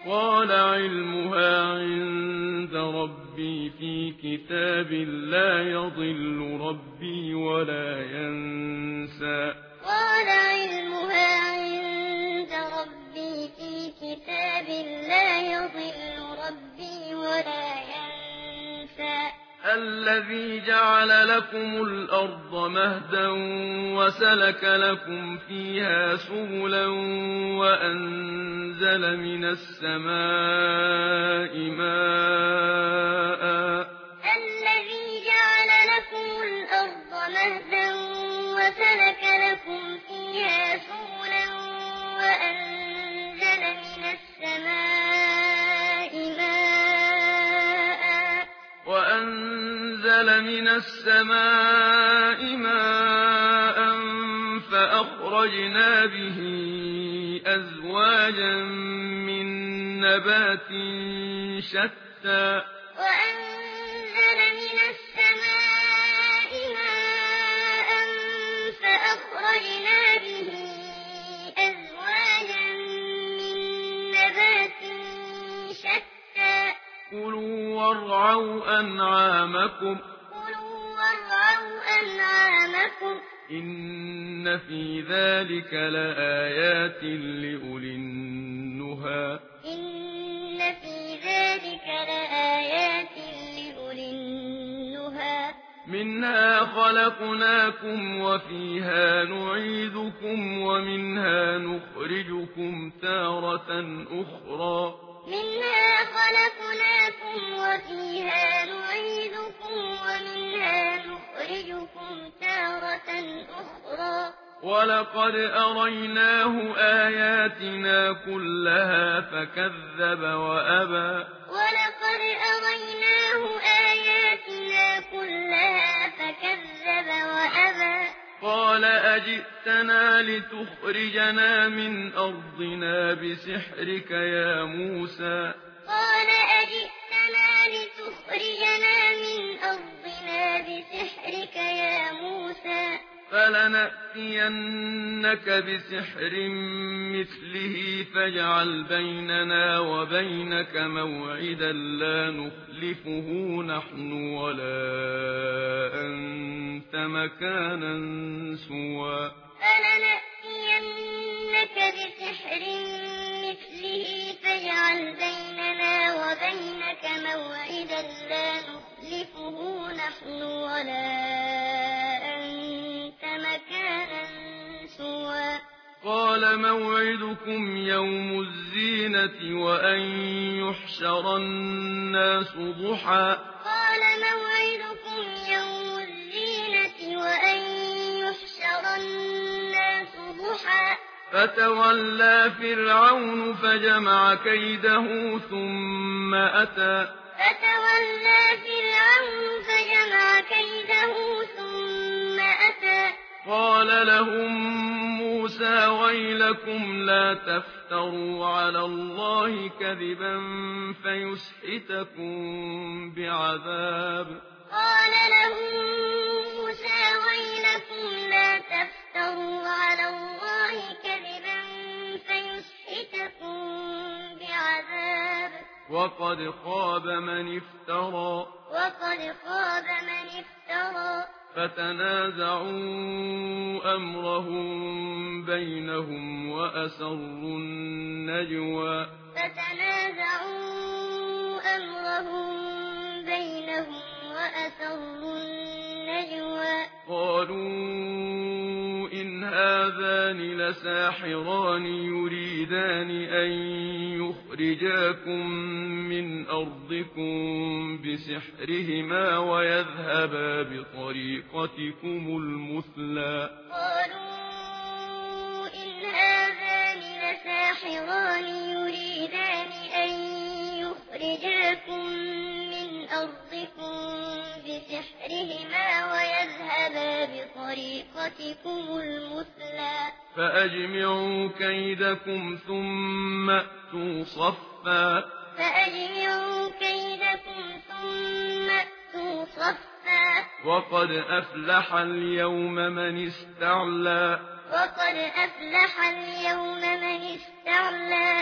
قال علمها عند ربي في كتاب لا يضل ربي ولا ينسى. قال علمها عند ربي في كتاب لا يضل ربي ولا ينسى. الذي جعل لكم الأرض مهدا وسلك لكم فيها سبلا وأنزل من السماء ماء. الذي جعل لكم الأرض مهدا وسلك لكم فيها سبلا وأنزل من السماء ماء فأخرجنا به أزواجا من نبات شتى. وأنزل من السماء ماء فأخرجنا به أزواجا من نبات شتى. كلوا وارعوا أنعامكم إن في ذلك لآيات لأولي النهى. إن في ذلك لآيات لأولي النهى. منها خلقناكم وفيها نعيدكم ومنها نخرجكم تارة أخرى. منها خلقناكم وفيها نعيدكم ومنها نخرجكم تارة أخرى. ولقد أريناه آياتنا كلها فكذب وأبى. ولقد أريناه آياتنا كلها فكذب وأبى. قال أجئتنا لتخرجنا من أرضنا بسحرك يا موسى. قال أجئتنا لتخرجنا من أرضنا بسحرك يا موسى. فلنأتينك بسحر مثله فاجعل بيننا وبينك موعدا لا نخلفه نحن ولا أنت مكانا سوى. فلنأتينك بسحر مثله فاجعل بيننا وبينك موعدا لا نخلفه نحن ولا أنت مكانا سوى. قال موعدكم يوم الزينة وأن يحشر الناس ضحى. قال موعدكم يوم الزينة وأن يحشر الناس ضحى. فتولى فرعون فجمع كيده ثم أتى. فتولى فرعون فجمع كيده ثم أتى. قال لهم موسى ويلكم لا تفتروا على الله كذبا فيسحتكم بعذاب. قال لهم موسى ويلكم لا تفتروا على الله كذبا فيسحتكم بعذاب. وقد خاب من افترى. وقد خاب من افترى. فتنازعوا أمرهم بينهم وأسروا النجوى. فتنازعوا أمرهم بينهم وأسروا النجوى. قالوا إن هذان لساحران يريدان أن يخرجاكم من أرضكم بسحرهما ويذهبا بطريقتكم المثلى. قالوا إن هذان لساحران يريدان أن يخرجاكم من أرضكم بسحرهما ويذهبا بطريقتكم المثلى. فأجمعوا كيدكم ثم أتوا صفا. فأجمعوا كيدكم ثم أتوا صفا. وقد أفلح اليوم من استعلى. وقد أفلح اليوم من استعلى.